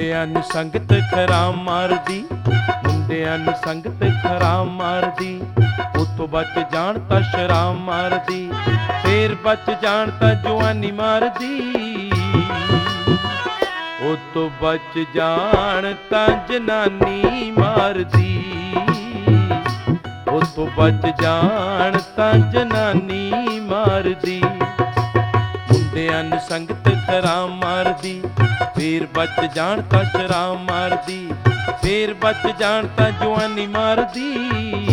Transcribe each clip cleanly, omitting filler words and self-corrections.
ਮੁੰਡਿਆਂ ਨੂੰ ਸੰਗਤ ਖਰਾਮ ਮਾਰਦੀ, ਮੁੰਡਿਆਂ ਨੂੰ ਸੰਗਤ ਖਰਾਮ ਮਾਰਦੀ। ਉਤੋਂ ਬਚ ਜਾਣ ਤਾਂ ਸ਼ਰਾਮ ਮਾਰਦੀ, ਫੇਰ ਬਚ ਜਾਣ ਤਾਂ ਜਵਾਨੀ ਮਾਰਦੀ। ਉਤੋਂ ਬਚ ਜਾਣ ਤਾਂ ਜਨਾਨੀ ਮਾਰਦੀ, ਉਤੋਂ ਬਚ ਜਾਣ ਤਾਂ ਜਨਾਨੀ ਮਾਰਦੀ। ਮੁੰਡਿਆਂ ਨੂੰ ਸੰਗਤ ਖਰਾਮ ਮਾਰਦੀ, ਫੇਰ ਬਚ ਜਾਣ ਤਾਂ ਸ਼ਰਾਮ ਮਾਰਦੀ, ਫੇਰ ਬਚ ਜਾਣ ਤਾਂ ਜਵਾਨੀ ਮਾਰਦੀ।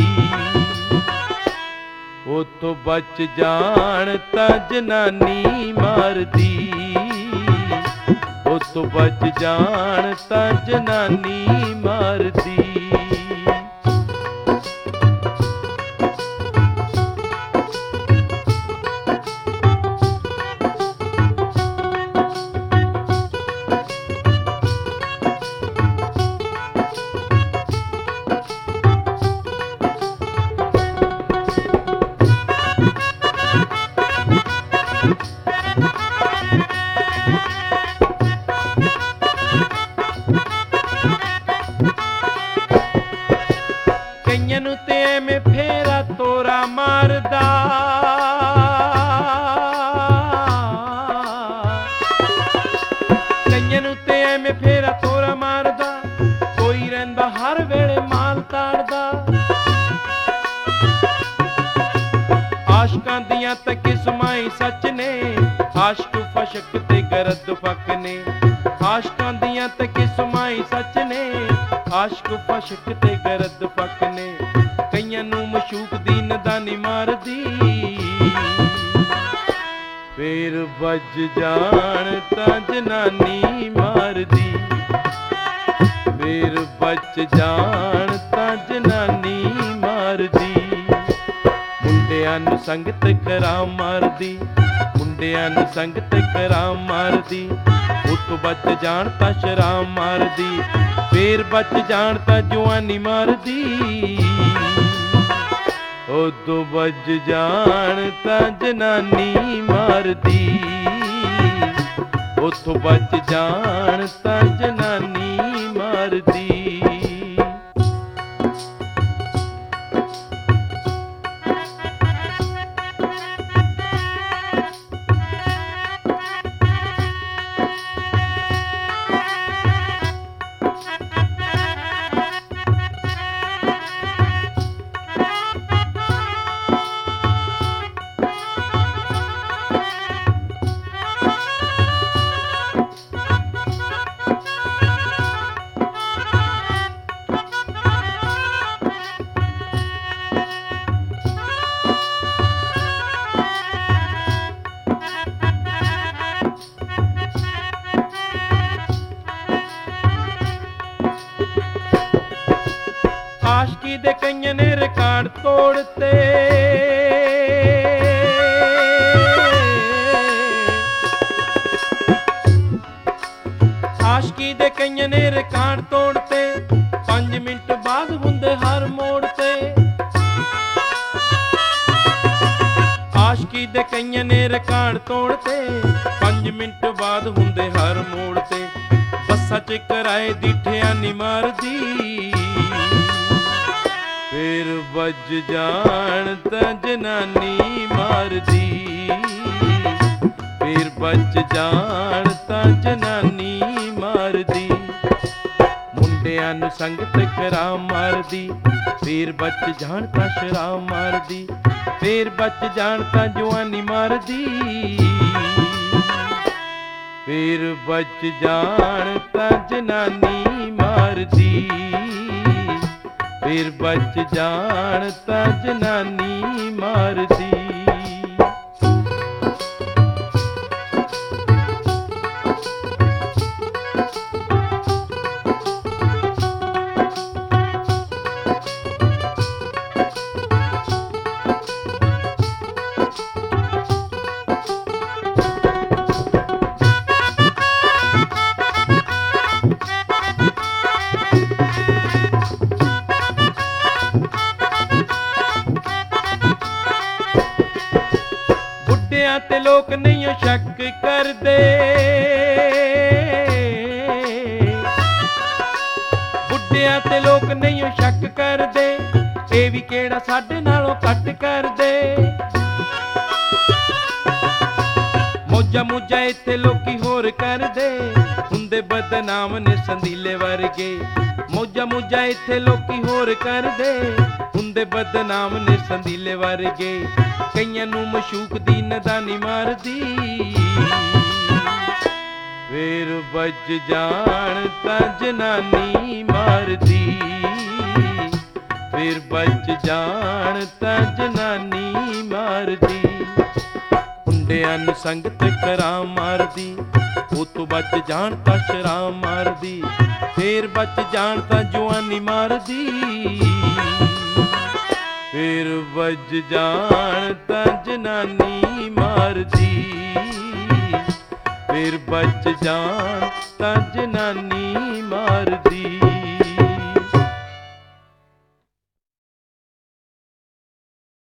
ਉਤੋਂ ਬਚ ਜਾਣ ਤਾਂ ਜਨਾਨੀ ਮਾਰਦੀ, ਉਤੋਂ ਬਚ ਜਾਣ ਤਾਂ ਜਨਾਨੀ ਮਾਰਦੀ। ਕਈਆਂ ਨੂੰ ਤੇ ਐਵੇਂ ਫੇਰਾ ਤੋਰਾ ਮਾਰਦਾ, ਕਈਆਂ ਨੂੰ ਤੇ ਐਵੇਂ ਫੇਰਾ ਤੋਰਾ ਮਾਰਦਾ। ਕੋਈ ਰਹਿੰਦਾ ਹਰ ਵੇਲੇ ਮਾਲ ਤਾੜਦਾ, ਆਸ਼ਕਾਂ ਦੀਆਂ ਤਾਂ ਕਿਸਮਾਂ ਹੀ ਸੱਚ ਨੇ, ਆਸ਼ਕ ਫਸ਼ਕ ਤੇ ਗਰਦ ਫੱਕ ਨੇ। ਆਸ਼ਕਾਂ ਦੀਆਂ ਤਾਂ ਕਿਸਮਾਂ ਹੀ ਸੱਚ ਨੇ, ਆਸ਼ਕ ਫਸ਼ਕ ਤੇ ਗਰਦ ਫੱਕ ਨੇ। ਕਈਆਂ ਨੂੰ ਮਸ਼ੂਕ ਦੀ ਨਦਾਨੀ ਮਾਰਦੀ, ਫੇਰ ਵੱਜ ਜਾਣ ਤਾਂ ਜਨਾਨੀ ਮਾਰਦੀ, ਫੇਰ ਬਚ ਜਾਣ ਤਾਂ ਜਨਾਨੀ ਮਾਰਦੀ। ਮੁੰਡਿਆਂ ਨੂੰ ਸੰਗਤ ਖਰਾਮ ਮਾਰਦੀ, ਮੁੰਡਿਆਂ ਨੂੰ ਸੰਗਤ ਖਰਾਮ ਮਾਰਦੀ। ਉਤੋਂ ਬਚ ਜਾਣ ਤਾਂ ਸ਼ਰਾਮ ਮਾਰਦੀ, ਫੇਰ ਬਚ ਜਾਣ ਤਾਂ ਜਵਾਨੀ ਮਾਰਦੀ। ਉਦੋਂ ਬਚ ਜਾਣ ਤਾਂ ਜਨਾਨੀ ਮਾਰਦੀ, ਉਤੋਂ ਬਚ ਜਾਣ ਤਾਂ ਜਨਾਨੀ ਮਾਰਦੀ। ਆਸ਼ਕੀ ਦੇ ਕਈਆਂ ਨੇ ਰਿਕਾਰਡ ਤੋੜਤੇ, ਆਸ਼ਕੀ ਦੇ ਕਈਆਂ ਨੇ ਰਿਕਾਰਡ ਤੋੜਤੇ। 5 ਮਿੰਟ ਬਾਅਦ ਹੁੰਦੇ ਹਰ ਮੋੜ ਤੇ, ਆਸ਼ਕੀ ਦੇ ਕਈਆਂ ਨੇ ਰਿਕਾਰਡ ਤੋੜਤੇ। 5 ਮਿੰਟ ਬਾਅਦ ਹੁੰਦੇ ਹਰ ਮੋੜ ਤੇ। ਬੱਸਾਂ 'ਚ ਕਿਰਾਏ ਦੀ ਠਿਆਨੀ ਮਾਰਦੀ, ਫੇਰ ਵੱਜ ਜਾਣ ਤਾਂ ਜਨਾਨੀ ਮਾਰਦੀ, ਫੇਰ ਬਚ ਜਾਣ ਤਾਂ ਜਨਾਨੀ ਮਾਰਦੀ। ਮੁੰਡਿਆਂ ਨੂੰ ਸੰਗਤ ਖਰਾਮ ਮਾਰਦੀ, ਫੇਰ ਬਚ ਜਾਣ ਤਾਂ ਸ਼ਰਾਮ ਮਾਰਦੀ, ਫੇਰ ਬਚ ਜਾਣ ਤਾਂ ਜਵਾਨੀ ਮਾਰਦੀ। ਫੇਰ ਬਚ ਜਾਣ ਤਾਂ ਜਨਾਨੀ ਮਾਰਦੀ, ਫੇਰ ਬਚ ਜਾਣ ਤਾਂ ਜਨਾਨੀ ਮਾਰਦੀ। ਤੇ ਲੋਕ ਨਹੀਂ ਸ਼ੱਕ ਕਰਦੇ, ਮੁੰਡਿਆਂ ਤੇ ਲੋਕ ਨਹੀਂ ਓ ਸ਼ੱਕ ਕਰਦੇ, ਇਹ ਵੀ ਕਿਹੜਾ ਸਾਡੇ ਨਾਲੋਂ ਘੱਟ ਕਰਦੇ। ਮੌਜਾਂ ਮੂਜਾਂ ਇੱਥੇ ਲੋਕੀ ਹੋਰ ਕਰਦੇ, ਹੁੰਦੇ ਬਦਨਾਮ ਨੇ ਸੰਦੀਲੇ ਵਰਗੇ। ਮੌਜਾਂ ਮੂਜਾਂ ਇੱਥੇ ਲੋਕੀ ਹੋਰ ਕਰਦੇ, ਹੁੰਦੇ ਬਦਨਾਮ ਨੇ ਸੰਦੀਲੇ ਵਰਗੇ। ਕਈਆਂ ਨੂੰ ਮਸ਼ੂਕ ਦੀ ਨਦਾਨੀ ਮਾਰਦੀ, ਫੇਰ ਵੱਜ ਜਾਣ ਤਾਂ ਜਨਾਨੀ ਮਾਰਦੀ, ਫੇਰ ਵੱਜ ਜਾਣ ਤਾਂ ਜਨਾਨੀ ਮਾਰਦੀ। ਮੁੰਡਿਆਂ ਨੂੰ ਸੰਗਤ ਕਰਾਂ ਮਾਰਦੀ, ਉਹ ਤੋਂ ਬਚ ਜਾਣ ਤਾਂ ਸ਼ਰਾਬ ਮਾਰਦੀ, ਫੇਰ ਬਚ ਜਾਣ ਤਾਂ ਜਵਾਨੀ ਮਾਰਦੀ, ਫੇਰ ਵੱਜ ਜਾਣ ਤਾਂ ਜਨਾਨੀ ਮਾਰਦੀ, ਫੇਰ ਬਚ ਜਾਣ ਤਾਂ ਜਨਾਨੀ ਮਾਰਦੀ।